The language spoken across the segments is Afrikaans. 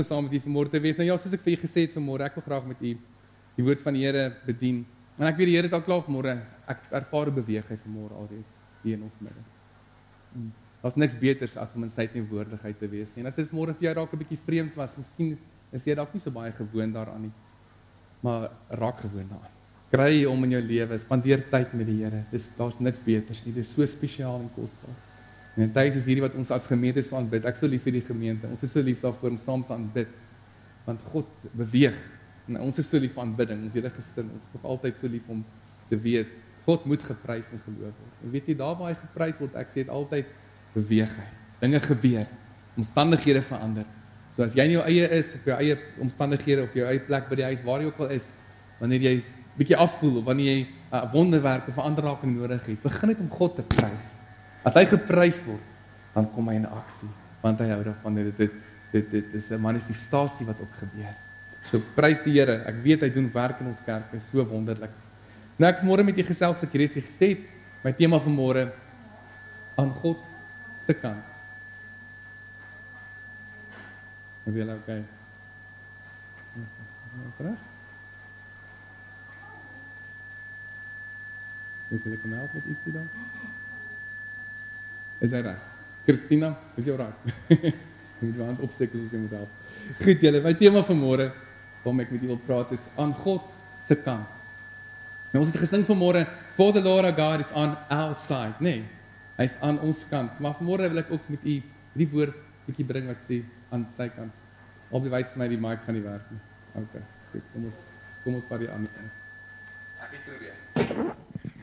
saam met u vanmôre te wees. Nou ja, soos ek vir u gesê het vanmôre, ek wil graag met u die woord van die Here bedien. En ek weet die Here het al klaar vanmôre, ek ervaar 'n beweging vanmôre alreeds hier in ons midde. Daar's niks beters as om in sy teenwoordigheid te wees nie. En as dit môre vir jou dalk 'n bietjie vreemd was, miskien is jy dalk nie so baie gewoond daaraan nie. Maar raak gewoond daaraan. Kry om in jou lewe, spandeer tyd met die Here. Daar's niks beters nie. Dit is so spesiaal en kosbaar. En tyd is hierdie wat ons as gemeente so aanbid. Ek so lief vir die gemeente. Ons is so lief daarvoor om saam te aanbid. Want God beweeg. En ons is so lief vir aanbidding. Ons hele gesin is nog altyd so lief om te weet God moet geprys en geloof word. En weet jy, daar waar hy geprys word, ek sê dit altyd, beweeg hy. Dinge gebeur. Omstandighede verander. So as jy in jou eie is, op jou eie omstandighede, op jou eie plek by die huis, waar jy ook al is, wanneer jy bietjie afvoel, of wanneer jy 'n wonderwerk of 'n ander raking nodig het, begin net om God te prys. As hy geprys word, dan kom hy in aksie, want hy hou daarvan, dit is 'n manifestasie wat ook gebeur. So prys die Here, ek weet hy doen werk in ons kerk, is so wonderlik. Nou ek vanmôre met julle gesels, ek het gesê, my tema vanmôre, aan God se kant. Is julle okay? Vraag? Is julle kan help met ietsie dan? Is hy reg? Christina, is jy reg? Jy moet jou hand opsteek as jy moet help. Goed julle, my tema vanmôre, waarom ek met julle wil praat, is aan God se kant. Nou ons het gesing vanmôre, for the Lord our God is on our side, nee, hy is aan ons kant, maar vanmôre wil ek ook met u die woord bietjie bring wat sê, aan sy kant. Al bewys vir my die mic gaan nie werk nie. Okay, goed, kom ons vat die ander een. Ek het probeer.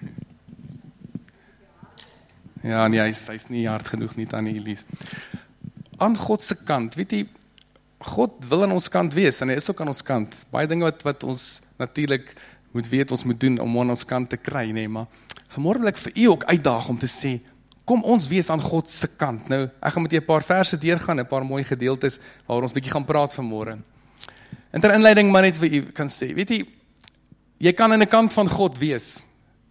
Ja, nee, hy's nie hard genoeg nie, Tannie Elise. Aan God se kant, weet jy, God wil aan ons kant wees, en hy is ook aan ons kant. Baie dinge wat ons natuurlik moet weet, ons moet doen om aan ons kant te kry, nee, maar vanmôre wil ek vir u ook uitdaag om te sê, kom ons wees aan God se kant. Nou, ek gaan met julle 'n paar verse deurgaan, 'n paar mooi gedeeltes, waar ons bietjie gaan praat vanmôre. En ter inleiding maar net vir u kan sê, weet jy kan aan 'n kant van God wees.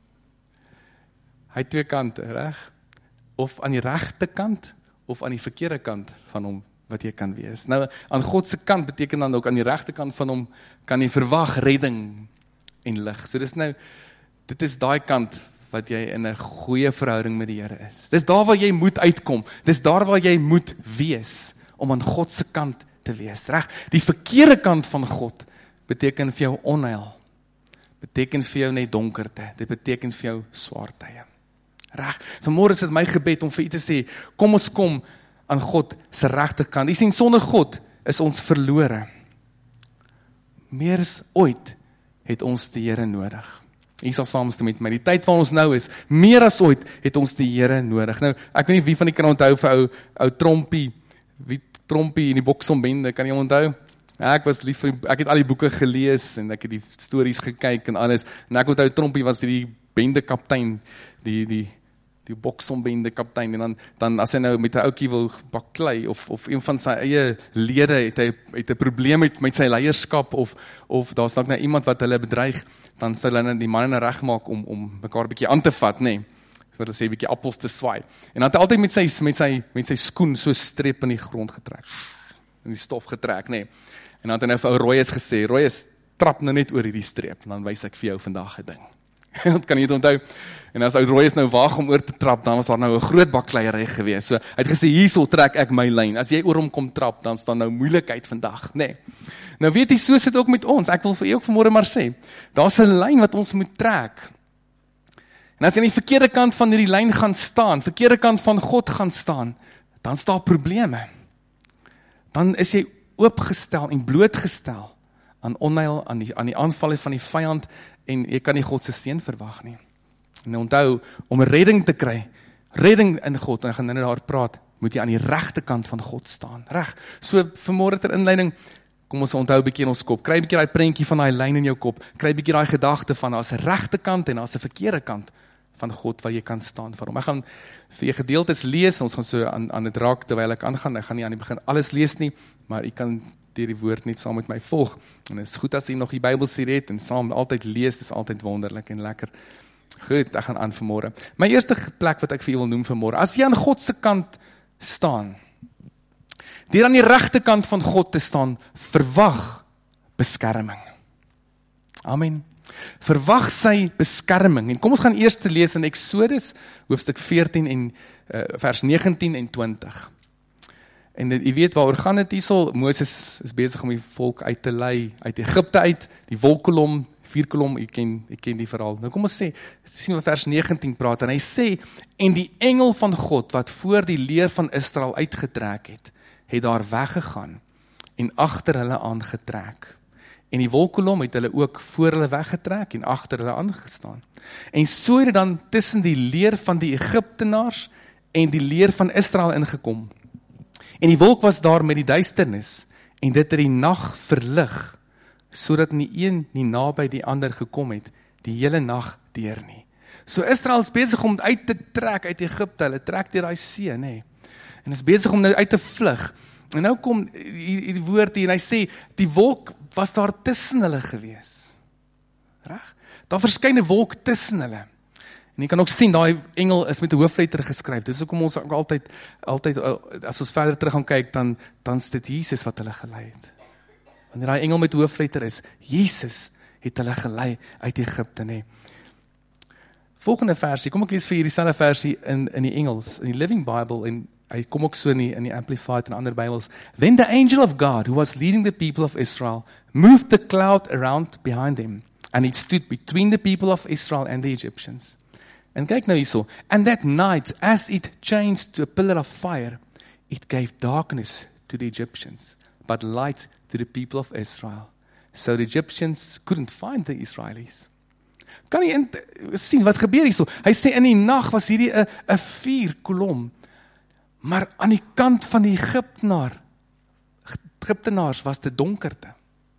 Hy het twee kante, reg? Of aan die regte kant, of aan die verkeerde kant van hom, wat jy kan wees. Nou, aan God se kant beteken dan ook, aan die regte kant van hom, kan jy verwag redding en lig. So dit is daai kant, wat jy in 'n goeie verhouding met die Here is. Dis daar waar jy moet uitkom, dis daar waar jy moet wees, om aan God se kant te wees, reg? Die verkeerde kant van God, beteken vir jou onheil, beteken vir jou net donkerte, dit beteken vir jou swaar tye. Reg, vanmôre is dit my gebed om vir u te sê, kom ons kom aan God se regte kant. Jy sien, sonder God is ons verlore. Meer as ooit het ons die Here nodig. Jy sal saamstem met my, die tyd waar ons nou is, meer as ooit het ons die Here nodig. Nou, ek weet nie wie van die kan onthou vir ou Trompie, wie Trompie in die Boksombende, kan jy onthou? Ek was lief vir, ek het al die boeke gelees, en ek het die stories gekyk en alles, en ek onthou Trompie was die bendekaptein, die Boksombende kaptein, en dan as hy nou met 'n ouetjie wil baklei, of een van sy eie lede het 'n probleem met sy leierskap, of daar's dalk nou iemand wat hulle bedreig, dan sal hulle die manne regmaak om mekaar 'n bietjie aan te vat, nê. So wat hulle sê, 'n bietjie appels te swaai. En dan het hy altyd met sy skoen so streep in die grond getrek, in die stof getrek, nê. En dan het hy nou vir ou Royes gesê, Royes, trap nou net oor hierdie streep, en dan wys ek vir jou vandag 'n ding. Dat kan jy dit onthou. En as ou Royes nou waag om oor te trap, dan was daar nou 'n groot bakleiery gewees. So, hy het gesê, hierso trek ek my lyn. As jy oor hom kom trap, dan staan nou moeilikheid vandag, nê. Nou weet jy, so sit ook met ons. Ek wil vir u ook vanmôre maar sê, daar's 'n lyn wat ons moet trek. En as jy aan die verkeerde kant van hierdie lyn gaan staan, verkeerde kant van God gaan staan, dan staan probleme. Dan is jy oopgestel en blootgestel aan onheil, aan die aanvalle van die vyand, en jy kan nie God se seën verwag nie. En onthou, om redding te kry, redding in God, en ek gaan nou daar praat, moet jy aan die regte kant van God staan, reg? So, vanmôre ter inleiding, kom ons onthou 'n bietjie in ons kop, kry 'n bietjie daai prentjie van daai lyn in jou kop, kry 'n bietjie daai gedagte van, daar's 'n regte kant, en daar's 'n verkeerde kant van God, waar jy kan staan vir hom. Ek gaan vir jy gedeeltes lees, ons gaan so aan dit raak, terwyl ek aangaan, ek gaan nie aan die begin alles lees nie, maar jy kan deur die woord net saam met my volg, en dit is goed as jy nog die Bybelstudie het, en saam altyd lees, dit is altyd wonderlik en lekker. Goed, ek gaan aan vanmôre. My eerste plek wat ek vir u wil noem vanmôre, as jy aan God se kant staan, deur aan die regterkant van God te staan, verwag beskerming. Amen. Verwag sy beskerming. En kom ons gaan eers te lees in Exodus, hoofstuk 14 en vers 19 en 20. En jy weet waaroor gaan dit hierso? Moses is besig om die volk uit te lei, uit Egipte uit, die wolkkolom, vuurkolom, ek ken die verhaal. Nou kom ons sien wat vers 19 praat, en hy sê, en die engel van God, wat voor die leer van Israel uitgetrek het daar weggegaan, en agter hulle aangetrek. En die wolkkolom het hulle ook voor hulle weggetrek, en agter hulle aangestaan. En so het dit dan tussen die leer van die Egiptenaars, en die leer van Israel ingekom. En die wolk was daar met die duisternis, en dit het die nag verlig, sodat nie een nie naby die ander gekom het, die hele nag deur nie. So Israel is besig om uit te trek uit Egipte, hulle trek deur daai see, nê. En is besig om nou uit te vlug. En nou kom die woord hier, en hy sê, die wolk was daar tussen hulle gewees. Reg? Daar verskyn 'n wolk tussen hulle. En jy kan ook sien, daai engel is met 'n hoofletter geskryf. Dis hoekom ons altyd, as ons verder terug gaan kyk, dan is dit Jesus wat hulle gelei het. Wanneer daai engel met 'n hoofletter is, Jesus het hulle gelei uit Egipte, nê. Volgende versie, kom ek lees vir hierdie selfe versie in die Engels, in die Living Bible, en hy kom ook so in die Amplified en ander Bybels. Then the angel of God, who was leading the people of Israel, moved the cloud around behind him, and it stood between the people of Israel and the Egyptians. En kyk nou hierso, and that night, as it changed to a pillar of fire, it gave darkness to the Egyptians, but light to the people of Israel. So the Egyptians couldn't find the Israelis. Kan jy sien wat gebeur hierso? Hy sê in die nag was hierdie 'n vuurkolom, maar aan die kant van die Egiptenaars was dit donkerte.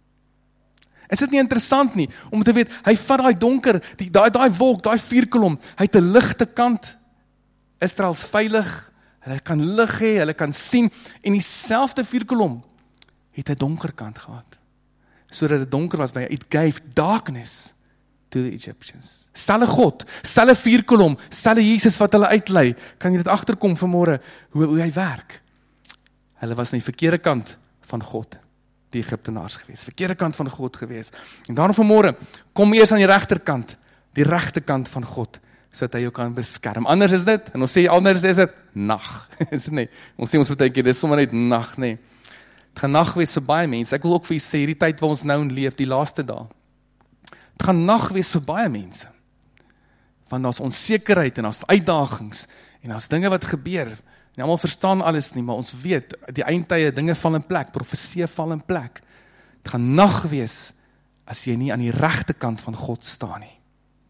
Is dit nie interessant nie, om te weet, hy vat daai donker, daai wolk, daai vuurkolom, hy het 'n ligte kant, Israel's veilig, hulle kan lig hê, hulle kan sien, en dieselfde vuurkolom het 'n donker kant gehad, sodat dit donker was by, it gave darkness to the Egyptians. Selfe God, selfe vuurkolom, selfe Jesus wat hulle uitlei, kan jy dit agterkom vanmôre, hoe hy werk. Hulle was aan die verkeerde kant van God, die Egiptenaars gewees, verkeerde kant van God gewees. En daarom vanmôre, kom eers aan die regterkant, die regte kant van God, sodat hy jou kan beskerm. Anders is dit, en ons sê anders is dit, nag. Is dit nie? Ons sê ons beteken, dit is sommer net nag, nie. Het gaan nag wees vir baie mense. Ek wil ook vir jy sê, hierdie tyd waar ons nou in leef, die laaste dae, het gaan nag wees vir baie mense. Want daar's onsekerheid, en daar's uitdagings, en daar's dinge wat gebeur. En almal verstaan alles nie, maar ons weet, die eindtye, dinge val in plek, profeseë val in plek. Het gaan nag wees, as jy nie aan die regte kant van God staan nie.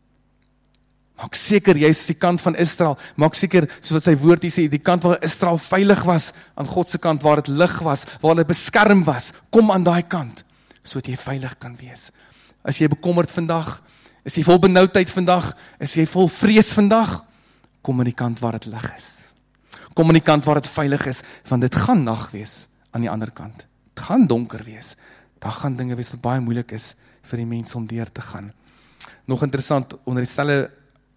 Maak seker, jy is die kant van Israel, maak seker, soos wat sy woord hier sê, die kant waar Israel veilig was, aan God se kant, waar dit lig was, waar hulle beskerm was, kom aan daai kant, sodat jy veilig kan wees. As jy bekommerd vandag, is jy vol benoudheid vandag, is jy vol vrees vandag, kom aan die kant waar dit lig is. Kom aan die kant waar dit veilig is, want dit gaan nag wees aan die ander kant. Dit gaan donker wees. Daar gaan dinge wees wat baie moeilik is vir die mense om deur te gaan. Nog interessant, onder die stelle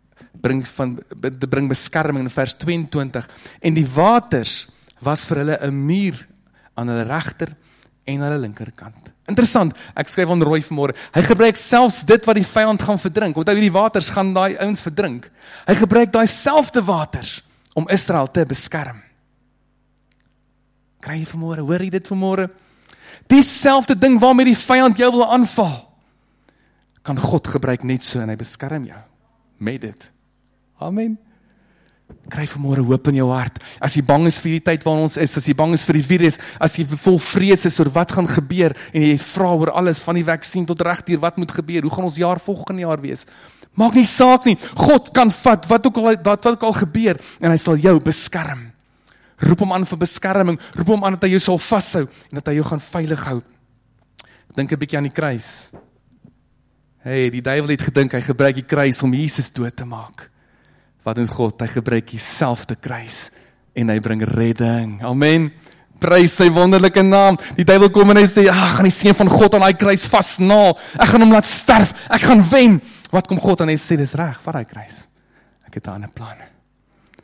bring beskerming in vers 22. En die waters was vir hulle 'n muur aan hulle regter en hulle linkerkant. Interessant, ek skryf aan Roy vanmôre, hy gebruik selfs dit wat die vyand gaan verdrink, onthou hierdie waters gaan daai ouens verdrink, hy gebruik daai selfde waters om Israel te beskerm. Kry jy vanmôre, hoor jy dit vanmôre? Dieselfde ding waarmee die vyand jou wil aanval, kan God gebruik net so, en hy beskerm jou met dit. Amen. Kry vanmôre hoop in jou hart. As jy bang is vir die tyd waarin ons is, as jy bang is vir die virus, as jy vol vrees is oor wat gaan gebeur, en jy vra oor alles, van die vaksin tot regdeur, wat moet gebeur, hoe gaan ons jaar volgende jaar wees? Maak nie saak nie, God kan vat, wat ook al gebeur, en hy sal jou beskerm. Roep hom aan vir beskerming, roep hom aan dat hy jou sal vashou, en dat hy jou gaan veilig hou. Dink 'n bietjie aan die kruis. Hey, die duiwel het gedink, hy gebruik die kruis om Jesus dood te maak. Wat doen God? Hy gebruik dieselfde kruis, en hy bring redding. Amen. Prys sy wonderlike naam. Die duiwel kom en hy sê, gaan die seun van God aan daai kruis vasnaal. Ek gaan hom laat sterf. Ek gaan wen. Wat kom God aan? Hy sê, dis reg, vat daai kruis. Ek het 'n ander plan.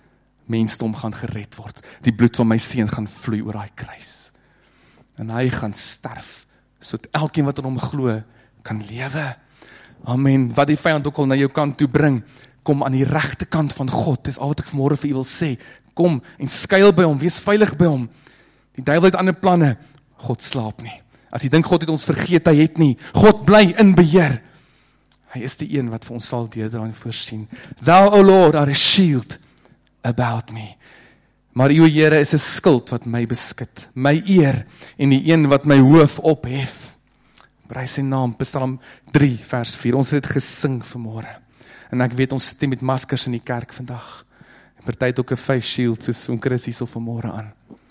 mensdom gaan gered word. Die bloed van my seun gaan vloei oor daai kruis. En hy gaan sterf, sodat elkeen wat in hom glo, kan lewe. Amen. Wat die vyand ook al na jou kant toe bring, kom aan die regte kant van God. Dis al wat ek vanmôre vir u wil sê. Kom en skuil by hom, wees veilig by hom. Die duiwel het ander planne. God slaap nie. As jy dink God het ons vergeet, hy het nie. God bly in beheer. Hy is die een wat vir ons sal deurdra en voorsien. Thou, O Lord, are a shield about me. Maar U, Here, is 'n skild wat my beskut, my eer en die een wat my hoof ophef. Prys sy naam, Psalm 3 vers 4. Ons het dit gesing vanmôre. En ek weet ons sit nie met maskers in die kerk vandag. Party het ook 'n face shield soos oom Chris hierso vanmôre aan.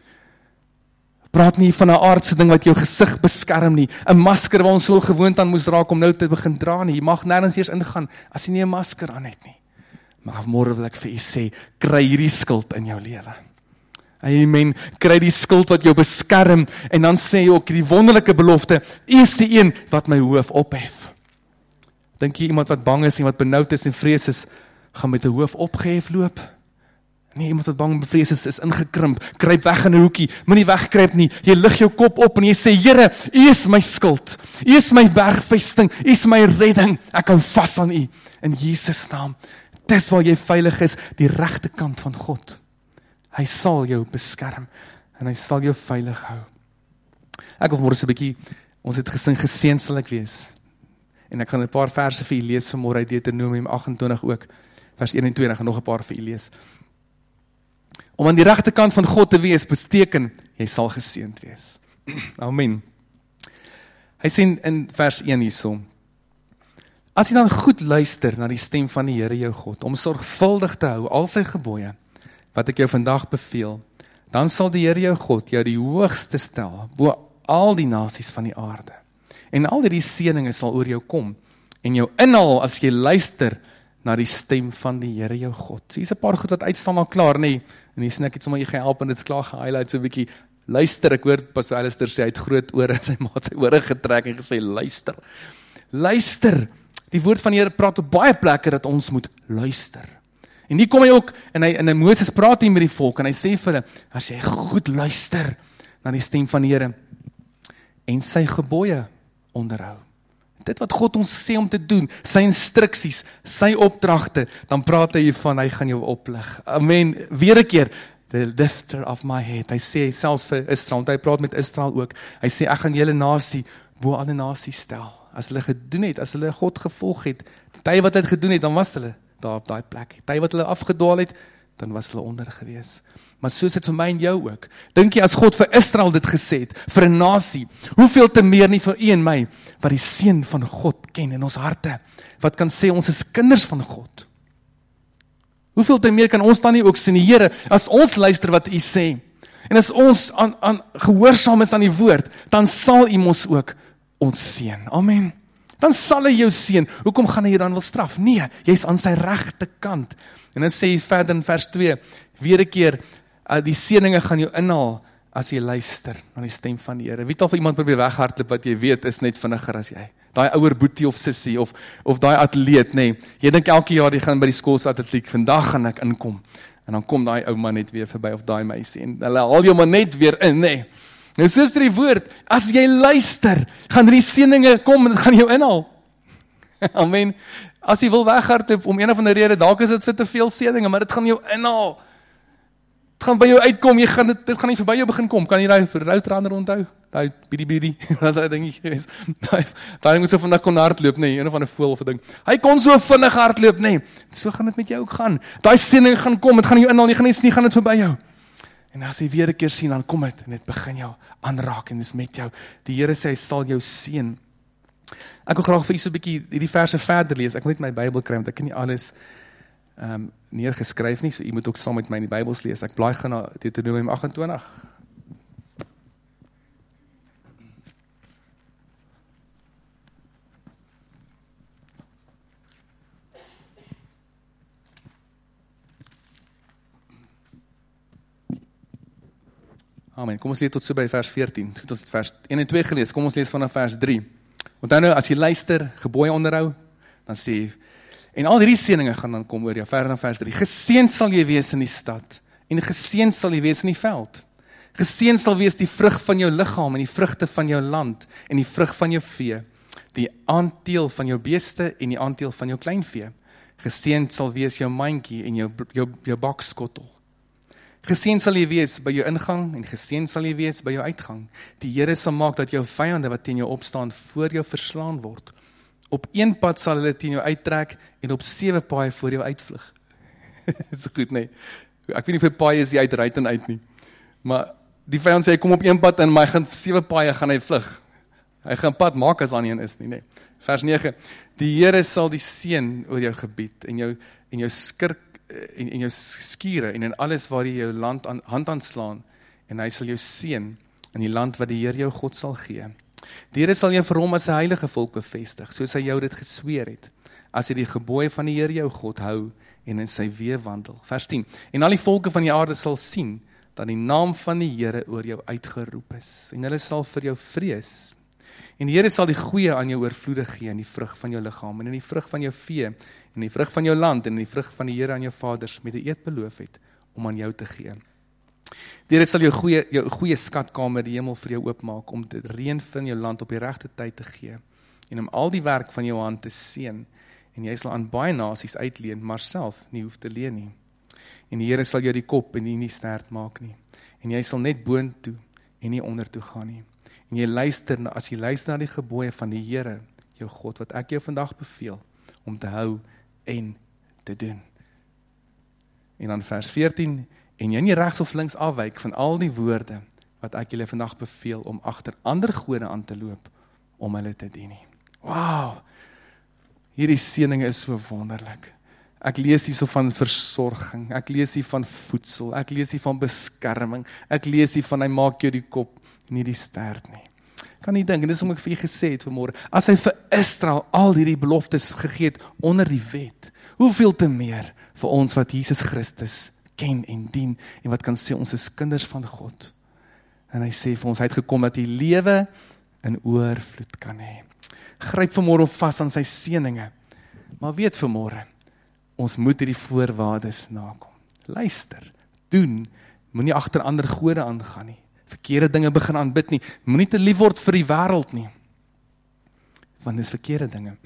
Praat nie van 'n aardse ding wat jou gesig beskerm nie. 'n Masker waar ons so gewoond aan moes raak om nou te begin dra nie. Jy mag nêrens eers ingaan as jy nie 'n masker aan het nie. Maar môre wil ek vir u sê, kry hierdie skild in jou lewe. Amen. Kry die skild wat jou beskerm en dan sê jy ook die wonderlike belofte, U is die een wat my hoof ophef. Dink jy iemand wat bang is en wat benoud is en vrees is, gaan met 'n hoof opgehef loop? Nee, iemand wat bang en bevrees is ingekrimp, kruip weg in 'n hoekie, moenie wegkruip nie, jy lig jou kop op en jy sê, Here, U is my skild, U is my bergvesting, U is my redding, ek hou vas aan U, in Jesus naam. Dis waar jy veilig is, die regte kant van God. Hy sal jou beskerm, en hy sal jou veilig hou. Ek wil môre so 'n bietjie, ons het gesing, geseën sal ek wees, en ek gaan 'n paar verse vir u lees vanmôre uit Deuteronomium 28 ook, vers 1 en 2, en ek gaan nog 'n paar vir u lees. Om aan die regte kant van God te wees, beteken, jy sal geseënd wees. Amen. Hy sê in vers 1 hierso, as jy dan goed luister na die stem van die Here jou God, om sorgvuldig te hou al sy gebooie, wat ek jou vandag beveel, dan sal die Here jou God jou die hoogste stel, bo al die nasies van die aarde. En al die seëninge sal oor jou kom, en jou inhaal as jy luister na die stem van die Here jou God. So hier's 'n paar goed wat uitstaan al klaar, nee, en hier sien ek het sommer jy gehelp en dit is klaar gehighlight so 'n bietjie, luister, ek hoor Pastor Alistair sê, hy het groot ore, sy maat sy ore getrek en gesê, luister, luister, die woord van die Here praat op baie plekke dat ons moet luister. En hier kom hy ook, en Moses praat hier met die volk, en hy sê vir hulle, as jy goed luister na die stem van die Here, en sy gebooie onderhou, dit wat God ons sê om te doen, sy instruksies, sy opdragte, dan praat hy van, hy gaan jou oplig. Amen, weer 'n keer, the lifter of my head, hy sê selfs vir Israel, want hy praat met Israel ook, hy sê, ek gaan julle nasie, bo alle nasies stel, as hulle gedoen het, as hulle God gevolg het, die tyd wat hulle gedoen het, dan was hulle daar op daai plek, die tyd wat hulle afgedwaal het, dan was hulle onder gewees. Maar so is dit vir my en jou ook. Dink jy as God vir Israel dit gesê het, vir 'n nasie, hoeveel te meer nie vir u en my, wat die seën van God ken in ons harte, wat kan sê ons is kinders van God. Hoeveel te meer kan ons dan nie ook sê, die Here, as ons luister wat u sê, en as ons aan gehoorsaam is aan die woord, dan sal u mos ook ons seën. Amen. Dan sal hy jou seën. Hoekom gaan hy jou dan wil straf? Nee, jy's aan sy regte kant. En dan sê hy verder in vers 2, weer 'n keer, die seëninge gaan jou inhaal, as jy luister na die stem van die Here. Wie het al vir iemand probeer weghardloop, wat jy weet, is net vinniger as jy. Daai ouer boetie of sussie, of daai atleet, nee, jy dink elke jaar, jy gaan by die skoolse atletiek, vandag gaan ek inkom, en dan kom daai ou man net weer verby, of daai meisie, en hulle haal jou maar net weer in, nee. Nou soos die woord, as jy luister, gaan die seëninge kom, en dit gaan jou inhaal. Amen. As jy wil weghardloop, om een of ander rede, dalk is dit vir te veel seëninge, maar dit gaan jou inhaal. Dit gaan by jou uitkom, dit gaan nie verby jou begin kom, kan jy daai roadrunner onthou? Daai bidie, wat daai dingetjie gewees. Daai moet so vandag kon hardloop, nee, een of ander voël of 'n ding. Hy kon so vinnig hardloop, nee. So gaan dit met jou ook gaan. Daai seëninge gaan kom, dit gaan jou inhaal, jy gaan net nie gaan dit verby jou. En as jy weer 'n keer sien, dan kom dit, en dit begin jou aanraak, en dit is met jou. Die Here sê, hy sal jou seën. Ek wil graag vir u so 'n bietjie hierdie verse verder lees. Ek moet net my Bybel kry, want ek kan nie alles neergeskryf nie, so u moet ook saam met my in die Bybels lees. Ek blaai gaan na Deuteronomium 28. Amen. Kom ons lees tot so by vers 14. Goed, ons het vers 1 en 2 gelees. Kom ons lees vanaf vers 3. Want nou, as jy luister, gebooie onderhou, dan sê, en al hierdie seëninge gaan dan kom oor jou, verder dan vers 3. Geseënd sal jy wees in die stad, En geseën sal jy wees in die veld. Geseën sal wees die vrug van jou liggaam en die vrugte van jou land en die vrug van jou vee, die aandeel van jou beeste en die aandeel van jou kleinvee. Geseën sal wees jou mandjie en jou bakskottel. Geseën sal jy wees by jou ingang en geseën sal jy wees by jou uitgang. Die Here sal maak dat jou vyande wat teen jou opstaan voor jou verslaan word. Op een pad sal hulle teen jou uittrek en op 7 paaie voor jou uitvlug. Is goed, nee. Ek weet nie vir paaie is die uitruit en uit nie. Maar die vyand sê, hy kom op een pad en maar hy gaan 7 paaie gaan hy vlug. Hy gaan pad maak as daar nie een is nie, nee. Vers 9. Die Here sal die seën oor jou gebied en jou skirk en jou skure en in alles waar jy jou hand aanslaan en hy sal jou seën in die land wat die Here jou God sal gee. Die Here sal jou vir hom as 'n heilige volk bevestig, soos hy jou dit gesweer het, as jy die gebooie van die Here jou God hou en in sy weë wandel. Vers 10. En al die volke van die aarde sal sien dat die naam van die Here oor jou uitgeroep is en hulle sal vir jou vrees. En die Here sal die goeie aan jou oorvloedig gee in die vrug van jou liggaam en in die vrug van jou vee en die vrug van jou land en in die vrug van die Here aan jou vaders met 'n eed beloof het om aan jou te gee. Die Here sal jou goeie skatkamer die hemel vir jou oopmaak om die reën van jou land op die regte tyd te gee en om al die werk van jou hand te seën en jy sal aan baie nasies uitleen, maar self nie hoef te leen nie. En die Here sal jou die kop en nie stert maak nie. En jy sal net boontoe en nie ondertoe gaan nie. En as jy luister na die gebooie van die Here, jou God, wat ek jou vandag beveel, om te hou en te doen. En dan vers 14, en jy nie regs of links afwyk van al die woorde, wat ek julle vandag beveel, om agter ander gode aan te loop, om hulle te dien nie. Wow, hierdie seëninge is so wonderlik. Ek lees hierso van versorging, ek lees hier van voedsel, ek lees hier van beskerming, ek lees hier van hy maak jou die kop, nie die stert nie. Kan nie dink, en dis om ek vir jy gesê het vanmôre, as hy vir Israel al hierdie beloftes gegee het onder die wet, hoeveel te meer vir ons wat Jesus Christus ken en dien, en wat kan sê, ons is kinders van God. En hy sê vir ons, hy het gekom dat die lewe in oorvloed kan hê. Gryp vanmôre vas aan sy seëninge, maar weet vanmôre, ons moet hierdie voorwaardes nakom. Luister, doen, moenie agter ander gode aangaan nie. Verkeerde dinge begin aanbid nie. Moenie te lief word vir die wêreld nie. Want dis verkeerde dinge.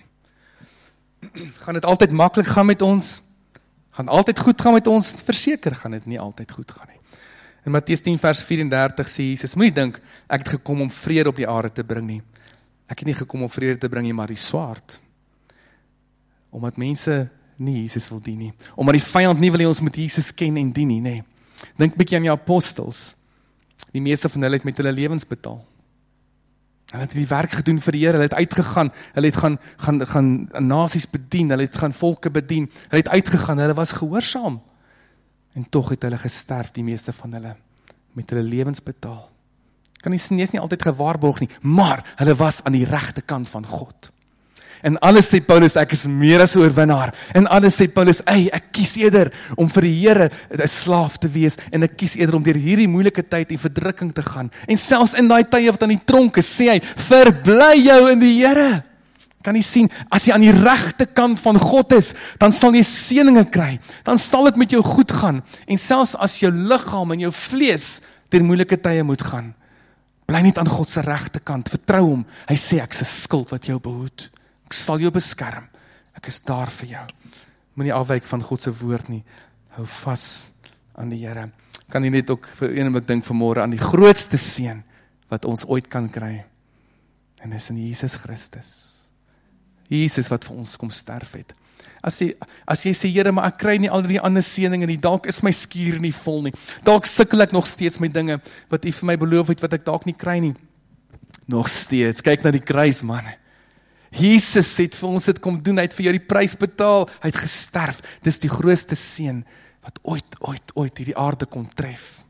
Gaan dit altyd maklik gaan met ons? Gaan altyd goed gaan met ons? Verseker gaan dit nie altyd goed gaan nie. In Matteus 10 vers 34 sê Jesus, moenie dink, ek het gekom om vrede op die aarde te bring nie. Ek het nie gekom om vrede te bring nie, maar die swaard. Omdat mense nie Jesus wil dien nie. Omdat die vyand nie wil hê ons moet Jesus ken en dien nie, nee. Dink bietjie aan die apostels. Die meeste van hulle het met hulle lewens betaal. Hulle het die werk gedoen vir die Here, hulle het uitgegaan, hulle het gaan nasies bedien, hulle het gaan volke bedien, hulle het uitgegaan, hulle was gehoorsaam. En tog het hulle gesterf, die meeste van hulle, met hulle lewens betaal. Kan nie sien, is nie altyd gewaarborg nie, maar hulle was aan die regte kant van God. En alles sê Paulus, ek is meer as 'n oorwinnaar. En alles sê Paulus, ek kies eerder om vir die Here 'n slaaf te wees, en ek kies eerder om deur hierdie moeilike tyd en verdrukking te gaan. En selfs in daai tye wat aan die tronk is, sê hy, verbly jou in die Here. Kan jy sien, as jy aan die regte kant van God is, dan sal jy seëninge kry, dan sal dit met jou goed gaan, en selfs as jou liggaam en jou vlees deur moeilike tye moet gaan, bly net aan God se regte kant, vertrou hom, hy sê, ek is 'n skild wat jou behoed. Ek sal jou beskerm, ek is daar vir jou. Moenie afwyk van God se woord nie, hou vas aan die Here. Kan jy net ook vir een oomblik dink vanmôre aan die grootste seën wat ons ooit kan kry, en dis in Jesus Christus. Jesus wat vir ons kom sterf het. As jy sê, Here, maar ek kry nie al die ander seëninge nie, dalk is my skuur nie vol nie, dalk sukkel ek nog steeds met dinge wat U vir my beloof het, wat ek dalk nie kry nie. Nog steeds, kyk na die kruis, man. Jesus het vir ons dit kom doen, hy het vir jou die prys betaal, hy het gesterf, dis die grootste seën wat ooit hierdie aarde kon tref.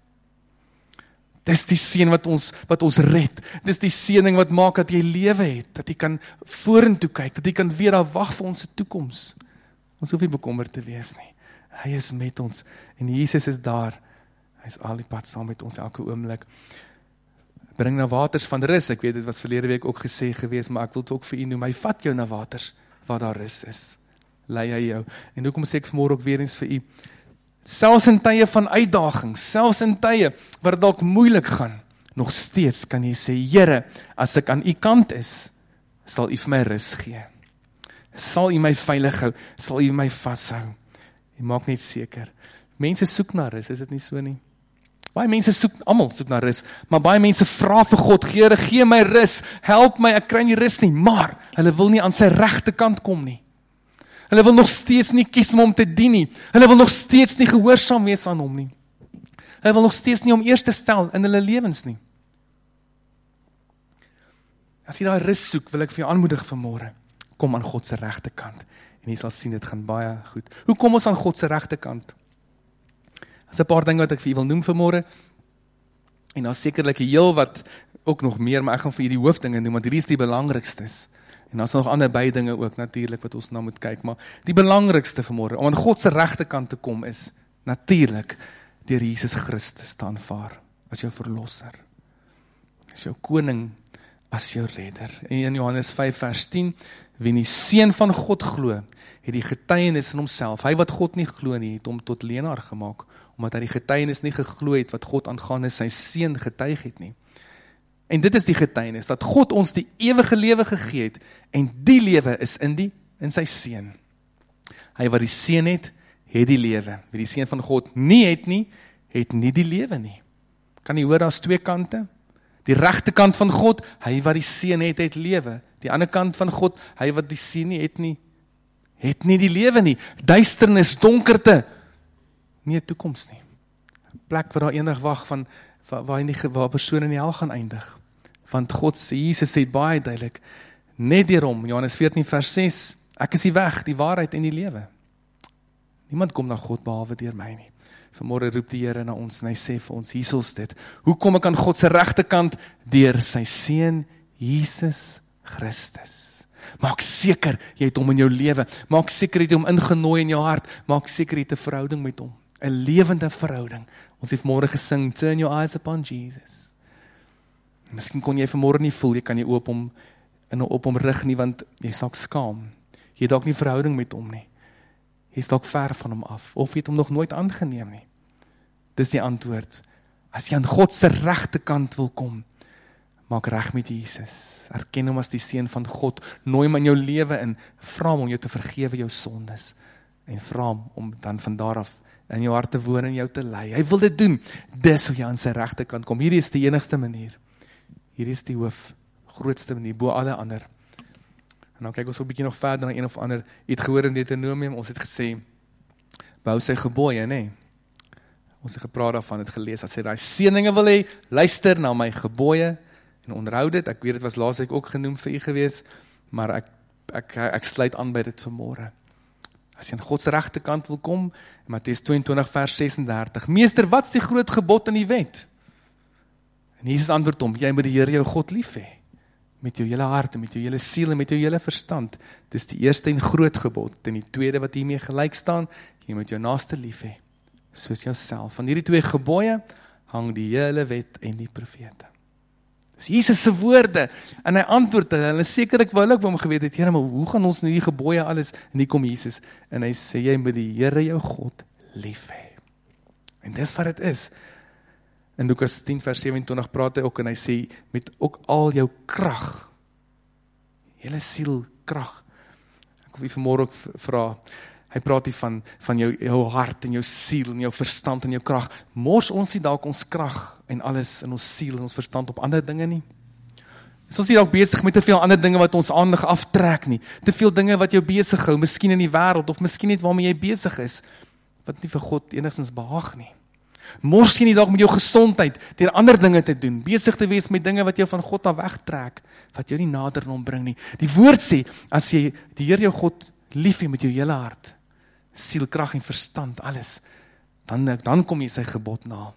Dis die seën wat ons red, dis die seëning wat maak dat jy lewe het, dat jy kan vorentoe kyk, dat jy kan weer daar wag vir ons toekoms. Ons hoef nie bekommerd te wees nie, hy is met ons, en Jesus is daar, hy is al die pad saam met ons elke oomblik. Bring na waters van rus, ek weet dit was verlede week ook gesê gewees, maar ek wil het ook vir u noem, hy vat jou na waters, waar daar rus is, lei hy jou, en hoekom sê ek vanmôre ook weer eens vir u, Selfs in tye van uitdaging, selfs in tye waar dit dalk moeilik gaan, nog steeds kan jy sê, Here, as ek aan u kant is, sal u vir my rus gee. Sal u my veilig hou, sal u my vashou. Jy maak net seker. Mense soek na rus, is dit nie so nie? Baie mense almal soek na rus, maar baie mense vra vir God, Here, gee my rus, help my, ek kry nie rus nie, maar hulle wil nie aan sy regte kant kom nie. Hulle wil nog steeds nie kies om hom te dien nie. Hulle wil nog steeds nie gehoorsaam wees aan hom nie. Hulle wil nog steeds nie hom eers te stel in hulle lewens nie. As jy daai rus soek, wil ek vir jou aanmoedig vanmôre, kom aan God se regte kant. En jy sal sien, dit gaan baie goed. Hoe kom ons aan God se regte kant? As 'n paar dinge wat ek vir u wil noem vanmôre, en dan sekerlik heel wat ook nog meer, maar ek gaan vir u die hoofdinge noem, want hierdie is die belangrikstes. En dan is nog ander bydinge ook natuurlik wat ons na moet kyk, maar die belangrikste vanmôre, om aan God se regte kant te kom, is natuurlik deur Jesus Christus te aanvaar as jou verlosser, as jou koning, as jou redder. En in Johannes 5 vers 10, wie in die Seun van God glo, het die getuienis in homself. Hy wat God nie glo nie, het hom tot leienaar gemaak, omdat hy die getuienis nie geglo het wat God aangaande sy Seun getuig het nie. En dit is die getuienis, dat God ons die ewige lewe gegee het, en die lewe is in sy Seun. Hy wat die Seun het die lewe. Wie die Seun van God nie het nie die lewe nie. Kan jy hoor, daar is twee kante? Die regte kant van God, hy wat die Seun het lewe. Die ander kant van God, hy wat die Seun nie het nie die lewe nie. Duisternis, donkerte, nie 'n toekoms nie. 'n Plek waar daar eendag wag van waar persone in die hel gaan eindig. Want God sê, Jesus sê baie duidelik, net deur hom, Johannes 14 vers 6, ek is die weg, die waarheid en die lewe. Niemand kom na God behalwe deur my nie. Vanmôre roep die Here na ons en hy sê vir ons, hier is dit. Hoe kom ek aan God se regte kant? Deur sy Seun Jesus Christus. Maak seker jy het hom in jou lewe. Maak seker jy het hom ingenooi in jou hart. Maak seker jy het 'n verhouding met hom. 'n Lewende verhouding. Ons het môre gesing, turn your eyes upon Jesus. Miskien kon jy vanmôre nie voel, jy kan nie op hom rig nie, want jy is dalk skaam. Jy het dalk nie verhouding met hom nie. Jy is dalk ver van hom af, of jy het hom nog nooit aangeneem nie. Dis die antwoord. As jy aan God se regte kant wil kom, maak reg met Jesus. Erken hom as die Seun van God. Nooi hom in jou lewe in. Vra hom om jou te vergewe jou sondes. En vra hom om dan van daar af in jou hart te woon en jou te lei. Hy wil dit doen. Dis hoe jy aan sy regte kant kom. Hierdie is die enigste manier. Hierdie is die grootste manier, bo alle ander. En dan kyk ons 'n bietjie nog verder na een of ander. Jy het gehoor in Deuteronomium, ons het gesê, bou sy gebooie, nê? Ons het gepraat daarvan, het gelees, dat sy daai seëninge wil hê, luister na my gebooie, en onderhou dit. Ek weet, dit was laasweek ook genoem vir u gewees, maar ek sluit aan by dit vanmôre. As jy aan God se regte kant wil kom, Matteus 22 vers 36, Meester, wat is die groot gebod in die wet? En Jesus antwoord hom, jy moet die Here jou God lief hê, met jou hele hart, en met jou hele siel, en met jou hele verstand. Dis die eerste en groot gebod, en die tweede wat hiermee gelyk staan, jy moet jou naaste lief hê, soos jouself. Van hierdie twee gebooie hang die hele wet en die profete. Dis Jesus se woorde, en hy antwoord, en sekerlik wou ek hom geweet het, Here, maar hoe gaan ons in die gebooie alles, en hier kom Jesus, en hy sê, jy moet die Here jou God lief hê. En dis wat het is. In Lukas 10 vers 27 praat hy ook, en hy sê, met ook al jou krag, hele siel krag. Ek wil vanmôre ook vra, hy praat hier van jou hart, en jou siel, en jou verstand, en jou krag. Mors ons nie dalk ons krag, en alles in ons siel, en ons verstand op ander dinge nie? Is ons nie dalk besig met te veel ander dinge wat ons aandag aftrek nie? Te veel dinge wat jou besig hou, miskien in die wêreld, of miskien net waarmee jy besig is, wat nie vir God enigstens behaag nie. Mors jy nie dalk met jou gesondheid, deur ander dinge te doen, besig te wees met dinge wat jou van God af wegtrek, wat jou nie nader aan hom bring nie. Die woord sê, as jy die Here jou God lief hê met jou hele hart, siel, krag en verstand, alles, dan kom jy sy gebod na.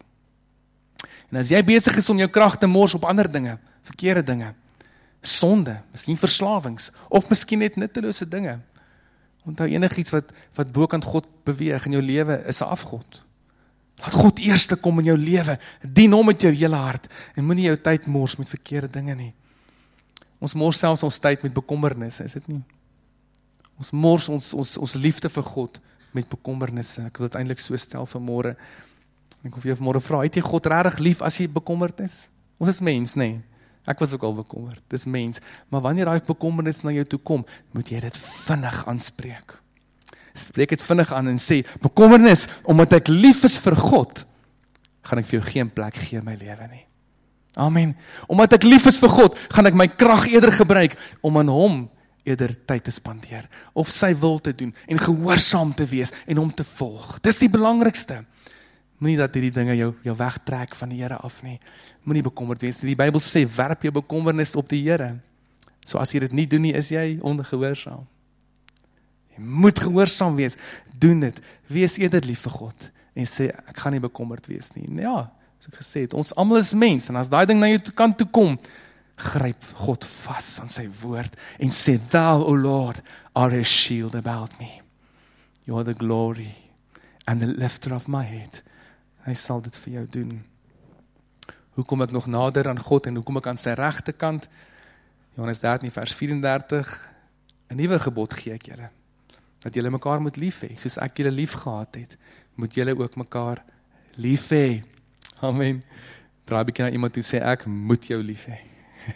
En as jy besig is om jou krag te mors op ander dinge, verkeerde dinge, sonde, miskien verslawings, of miskien net nuttelose dinge, onthou enigiets wat bokant God beweeg in jou lewe, is 'n afgod. Laat God eerste kom in jou lewe, dien hom met jou hele hart, en moenie jou tyd mors met verkeerde dinge nie. Ons mors selfs ons tyd met bekommernisse, is dit nie? Ons mors ons liefde vir God met bekommernisse. Ek wil dit eintlik so stel vanmôre. Ek wil vir jou vanmôre vra, het jy God regtig lief as jy bekommerd is? Ons is mens, nee. Ek was ook al bekommerd, dis mens. Maar wanneer daai bekommernis na jou toe kom, moet jy dit vinnig aanspreek. Spreek dit vinnig aan en sê, bekommernis, omdat ek lief is vir God, gaan ek vir jou geen plek gee in my lewe nie. Amen. Omdat ek lief is vir God, gaan ek my krag eerder gebruik om aan hom eerder tyd te spandeer, of sy wil te doen, en gehoorsaam te wees, en hom te volg. Dis die belangrikste. Moenie dat hierdie dinge jou wegtrek van die Here af nie. Moenie bekommerd wees. Die Bybel sê, werp jou bekommernis op die Here. So as jy dit nie doen nie, is jy ongehoorsaam. Jy moet gehoorsaam wees. Doen dit. Wees eerder lief vir God. En sê, ek gaan nie bekommerd wees nie. Ja, soos ek gesê het, ons almal is mens. En as daai ding na jou kant toe kom, gryp God vas aan sy woord. En sê, thou, O Lord, are a shield about me. You are the glory and the lifter of my head. Hy sal dit vir jou doen. Hoe kom ek nog nader aan God en hoe kom ek aan sy regterkant? Johannes 13 vers 34, 'n nuwe gebod gee ek julle, dat julle mekaar moet lief hê, soos ek julle lief gehad het, moet julle ook mekaar lief hê. Amen. Draai bietjie na iemand toe sê, ek moet jou lief hê.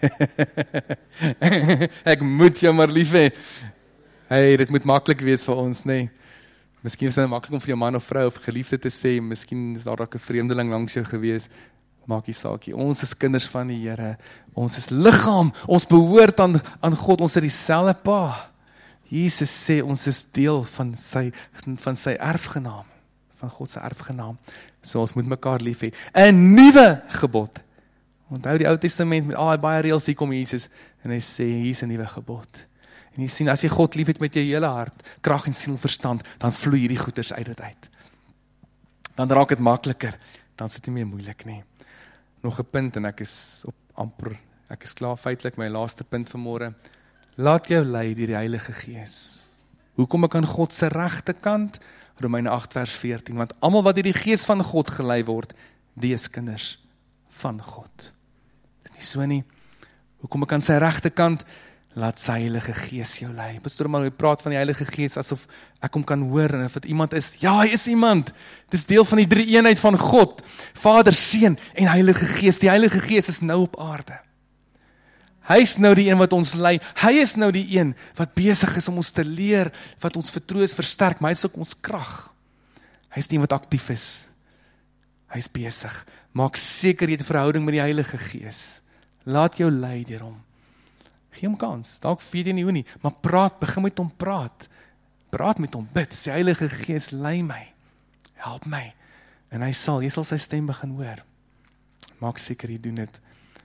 Ek moet jou maar lief hê. Hey, dit moet maklik wees vir ons, nee. Miskien is dit maklik om vir jou man of vrou of geliefde te sê, miskien is daar dalk 'n vreemdeling langs jou gewees, maak nie saakie. Ons is kinders van die Here, ons is liggaam, ons behoort aan God, ons het dieselfde Pa. Jesus sê, ons is deel van sy erfgenaam, van God se erfgenaam, so ons moet mekaar lief hê. 'n Nuwe gebod. Onthou die Ou Testament met al die baie reëls, hier kom Jesus, en hy sê, hier is 'n nuwe gebod. En jy sien, as jy God lief het met jou hele hart, krag en siel, verstand, dan vloei hierdie goeders uit dit uit. Dan raak dit makliker, dan is dit nie meer moeilik nie. Nog 'n punt, en ek is klaar feitelik, my laaste punt vanmôre. Laat jou lei deur die Heilige Gees. Hoe kom ek aan God se regterkant? Romeine 8 vers 14, want almal wat deur die Gees van God gelei word, die is kinders van God. Dit is nie so nie. Hoe kom ek aan sy regterkant? Laat sy Heilige Gees jou lei. Pastoor, maar hy praat van die Heilige Gees asof ek hom kan hoor en of dit iemand is. Ja, hy is iemand. Dit is deel van die drie eenheid van God. Vader, Seun en Heilige Gees. Die Heilige Gees is nou op aarde. Hy is nou die een wat ons lei. Hy is nou die een wat besig is om ons te leer, wat ons vertroos, versterk, maar hy is ook ons krag. Hy is die een wat aktief is. Hy is besig. Maak seker jy het 'n verhouding met die Heilige Gees. Laat jou lei deur hom. Gee hom kans, dalk weet jy nie hoe nie, maar praat, begin met hom praat. Praat met hom, bid, sê Heilige Gees, lei my, help my. En jy sal sy stem begin hoor. Maak seker jy doen dit.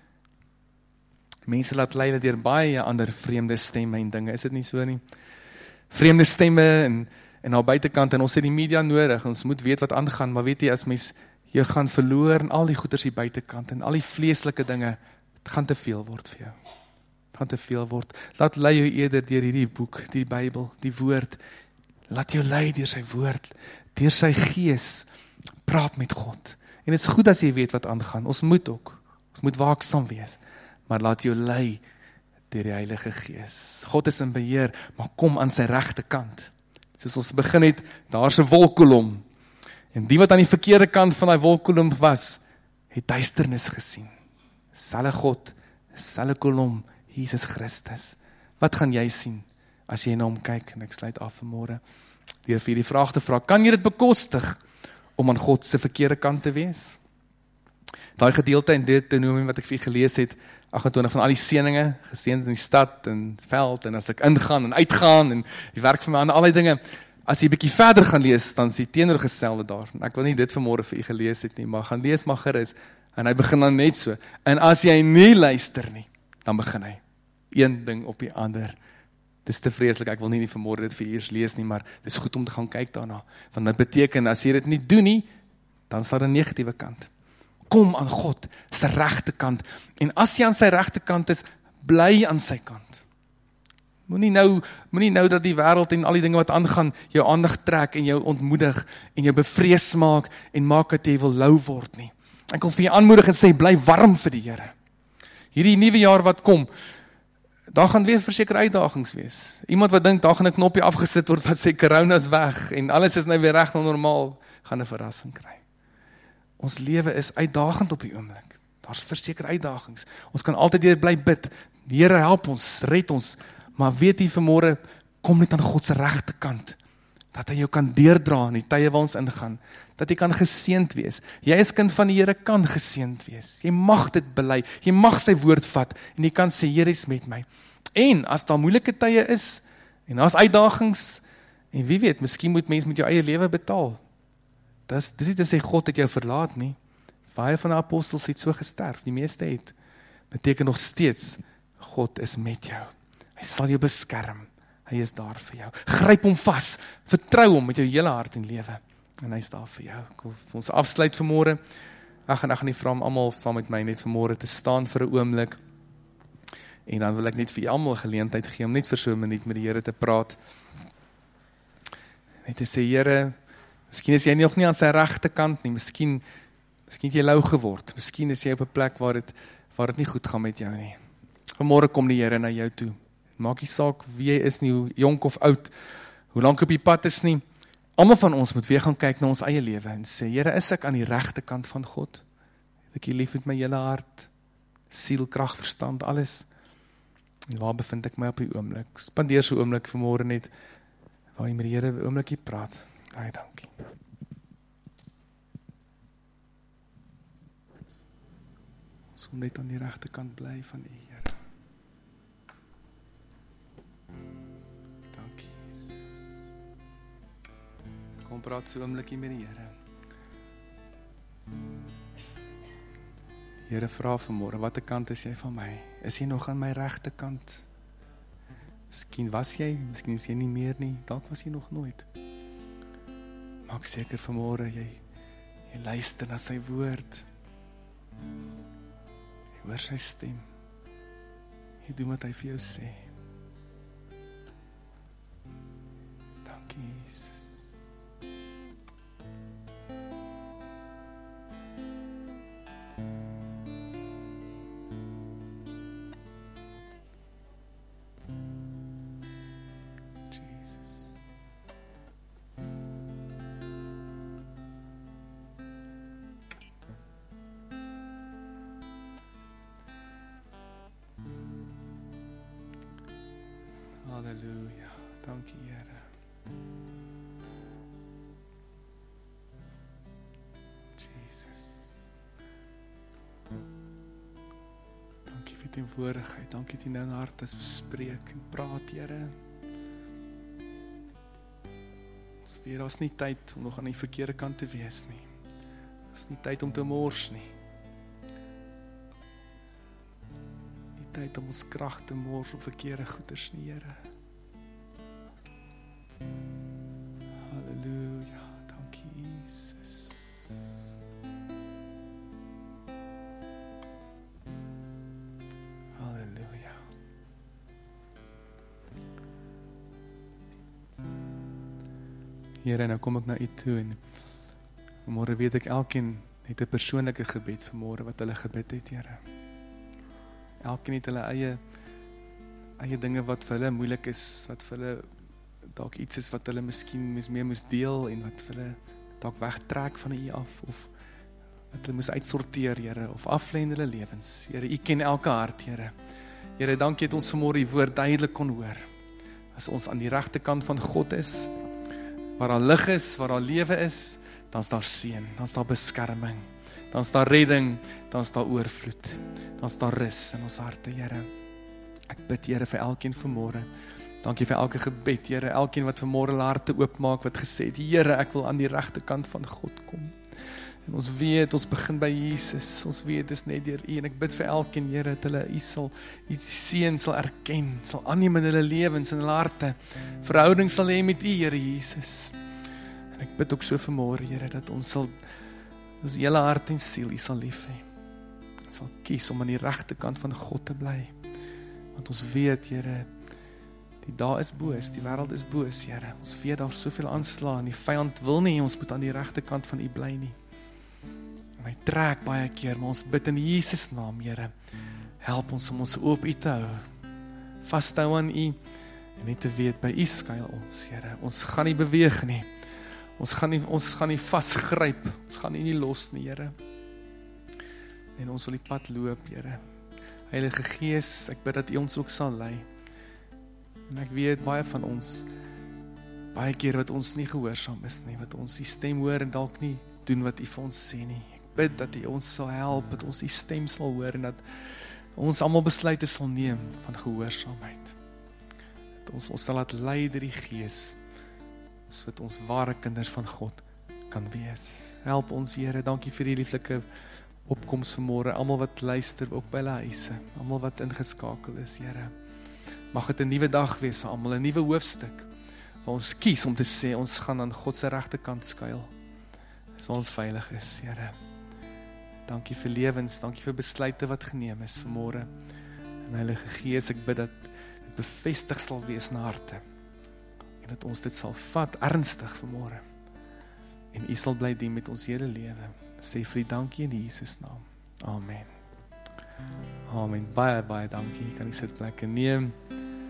Mense laat lei deur baie ander vreemde stemme en dinge, is dit nie so nie? Vreemde stemme en al buitekant, en ons het die media nodig, ons moet weet wat aangaan, maar weet jy, as mens jy gaan verloor en al die goeders hier buitekant, en al die vleeslike dinge, het gaan te veel word vir jou. Gaan te veel word. Laat lei jou eerder deur hierdie boek, die Bybel, die woord. Laat jou lei deur sy woord, deur sy Gees. Praat met God. En dit is goed as jy weet wat aangaan. Ons moet waaksaam wees. Maar laat jou lei deur die Heilige Gees. God is in beheer, maar kom aan sy regterkant. Soos ons begin het, daar's 'n wolkkolom. En die wat aan die verkeerde kant van daai wolkkolom was, het duisternis gesien. Selfe God, selfe kolom, Jesus Christus. Wat gaan jy sien as jy na hom kyk? En ek sluit af vanmôre deur vir die vraag te vra, kan jy dit bekostig om aan God se verkeerde kant te wees? Daai gedeelte in Deuteronomium wat ek vir gelees het, 28 van al die seëninge, geseënd in die stad en veld, en as ek ingaan en uitgaan, en die werk vir my aan al die dinge, as jy 'n bietjie verder gaan lees, dan is die teenoorgestelde daar. En ek wil nie dit vanmôre vir u gelees het nie, maar gaan lees maar gerus, en hy begin dan net so. En as jy nie luister nie, dan begin hy. Een ding op die ander. Dis te vreeslik, ek wil nie vanmôre dit vir eers lees nie, maar dis goed om te gaan kyk daarna. Want dit beteken, as jy dit nie doen nie, dan is daar 'n negatiewe kant. Kom aan God, sy regterkant. En as jy aan sy regterkant is, bly aan sy kant. Moenie nou dat die wêreld en al die dinge wat aangaan, jou aandag trek en jou ontmoedig, en jou bevrees maak, en maak dat jy wil lou word nie. Ek wil vir jou aanmoedig en sê, bly warm vir die Here. Hierdie nuwe jaar wat kom, Daar gaan weer verseker uitdagings wees. Iemand wat dink, daar gaan 'n knoppie afgesit word, wat sê corona is weg, en alles is nou weer reg en normaal, gaan 'n verrassing kry. Ons lewe is uitdagend op die oomblik. Daar's verseker uitdagings. Ons kan altyd weer bly bid. Die Here help ons, red ons, maar weet jy vanmôre, kom net aan God se regte kant, dat hy jou kan deurdra in die tye waar ons ingaan, dat jy kan geseënd wees. Jy is kind van die Here, kan geseënd wees. Jy mag dit bely, jy mag sy woord vat, en jy kan sê, Here is met my. En as daar moeilike tye is, en daar's uitdagings, en wie weet, miskien moet mens met jou eie lewe betaal. Dis nie te sê God het jou verlaat nie. Baie van die apostels het so gesterf, die meeste het. Beteken nog steeds, God is met jou. Hy sal jou beskerm. Hy is daar vir jou. Gryp hom vas, vertrou hom met jou hele hart en lewe. En hy is daar vir jou. Ek wil vir ons afsluit vanmôre. Ek gaan nie vra om almal saam met my net vanmôre te staan vir 'n oomblik. En dan wil ek net vir almal geleentheid gee om net vir so 'n minuut met die Here te praat. Net te sê, Here, miskien is jy nog nie aan sy regte kant nie, miskien het jy lou geword, miskien is jy op 'n plek waar dit nie goed gaan met jou nie. Vanmôre kom die Here na jou toe. Maak nie saak wie jy is nie, hoe jonk of oud, hoe lank op die pad is nie. Almal van ons moet weer gaan kyk na ons eie lewe en sê, Here, is ek aan die regte kant van God? Het ek U lief met my hele hart, siel, krag, verstand, alles? En waar bevind ek my op die oomblik? Spandeer so oomblik vanmôre net, waar jy met die Here 'n oomblikie praat. Baie dankie. Ons moet net aan die regte kant bly van U, Here. Dankie, Jesus. Kom praat so oomblikie met die Here. Die Here vra vanmôre, watter kant is jy van my? Is jy nog aan my regte kant? Miskien was jy, miskien is jy nie meer nie, dalk was jy nog nooit. Maak seker vanmôre, jy luister na sy woord. Jy hoor sy stem. Jy doen wat hy vir jou sê. Dankie, Jesus. Halleluja, dankie Here. Jesus. Dankie vir die teenwoordigheid, dankie dat U nou in harte spreek en praat, Here. Ons weet, daar is nie tyd om nog aan die verkeerde kant te wees nie. Daar is nie tyd om te mors nie. Tyd om ons krag te mors op verkeerde goeders nie, Here. Halleluja, dankie Jesus. Halleluja. Here, nou kom ek na U toe en vanmôre weet ek elkeen het 'n persoonlike gebed vanmôre wat hulle gebid het, Here. Elkeen het hulle eie dinge wat vir hulle moeilik is, wat vir hulle dalk iets is wat hulle miskien meer moes deel en wat vir hulle dalk wegtrek van U af of wat hulle moes uitsorteer, Here, of aflê in hulle lewens. Here, U ken elke hart, Here. Here, dankie dat ons vanmôre U woord duidelik kon hoor. As ons aan die regte kant van God is, waar daar lig is, waar daar lewe is, dan is daar seën, dan is daar beskerming, dan is daar redding, dan is daar oorvloed, dan is daar rus in ons harte, Here. Ek bid, Here, vir elkeen vanmôre. Dankie vir elke gebed, Here, elkeen wat vanmôre hulle harte oopmaak, wat gesê het, Here, ek wil aan die regte kant van God kom. En ons weet, ons begin by Jesus, ons weet, dis net deur U, en ek bid vir elkeen, Here, dat hulle U sal, U seën sal erken, sal aanneem in hulle lewens, in hulle harte, verhouding sal hê met U, Here Jesus. En ek bid ook so vanmôre, Here, dat ons sal, ons hele hart en siel U sal lief hê. Ons sal kies om aan die regte kant van God te bly. Want ons weet, Here, die dae is boos, die wêreld is boos, Here. Ons weet daar soveel aanslae en die vyand wil nie ons moet aan die regte kant van U bly nie. En hy trek baie keer, maar ons bid in Jesus naam, Here. Help ons om ons oop U te hou Vashou aan U en net te weet by U skuil ons, Here. Ons gaan nie beweeg nie. Ons gaan nie vasgryp. Ons gaan U nie los nie, Here. En ons sal die pad loop, Here. Heilige Gees, ek bid dat U ons ook sal lei. En ek weet baie van ons, baie keer wat ons nie gehoorsaam is nie, wat ons die stem hoor en dalk nie doen wat U vir ons sê nie. Ek bid dat U ons sal help, dat ons die stem sal hoor en dat ons almal besluite sal neem van gehoorsaamheid. Dat ons sal laat lei deur die Gees, sodat ons ware kinders van God kan wees. Help ons, Here, dankie vir die lieflike opkoms vanmôre, almal wat luister, ook by hulle huise, almal wat ingeskakel is, Here. Mag dit 'n nuwe dag wees vir almal, 'n nuwe hoofstuk, waar ons kies om te sê, ons gaan aan God se regterkant skuil, as ons veilig is, Here. Dankie vir lewens, dankie vir besluite wat geneem is vanmôre. En Heilige Gees, ek bid dat dit bevestig sal wees in harte, en dat ons dit sal vat ernstig vanmôre, en U sal bly dien met ons hele lewe. Sê vir U dankie in Jesus naam. Amen. Amen. Baie, baie dankie. Jy kan die sitplekke neem.